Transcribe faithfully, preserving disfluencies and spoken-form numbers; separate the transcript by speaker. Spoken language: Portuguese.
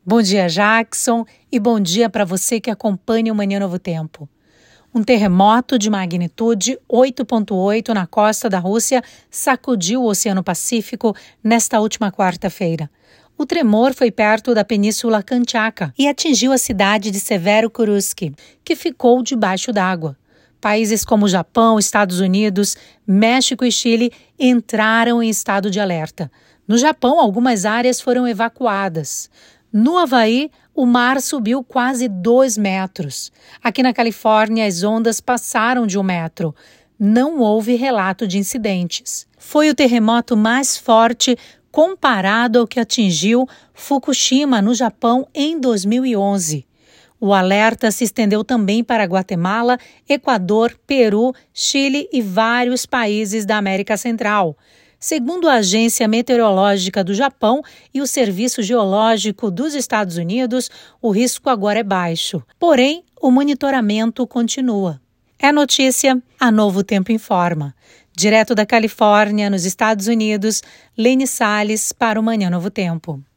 Speaker 1: Bom dia, Jackson, e bom dia para você que acompanha o Manhã Novo Tempo. Um terremoto de magnitude oito ponto oito na costa da Rússia sacudiu o Oceano Pacífico nesta última quarta-feira. O tremor foi perto da Península Kamchatka e atingiu a cidade de Severokursk, que ficou debaixo d'água. Países como Japão, Estados Unidos, México e Chile entraram em estado de alerta. No Japão, algumas áreas foram evacuadas. No Havaí, o mar subiu quase dois metros. Aqui na Califórnia, as ondas passaram de um metro. Não houve relato de incidentes. Foi o terremoto mais forte comparado ao que atingiu Fukushima, no Japão, em dois mil e onze. O alerta se estendeu também para Guatemala, Equador, Peru, Chile e vários países da América Central. Segundo a Agência Meteorológica do Japão e o Serviço Geológico dos Estados Unidos, o risco agora é baixo. Porém, o monitoramento continua. É notícia, a Novo Tempo informa. Direto da Califórnia, nos Estados Unidos, Lene Salles para o Manhã Novo Tempo.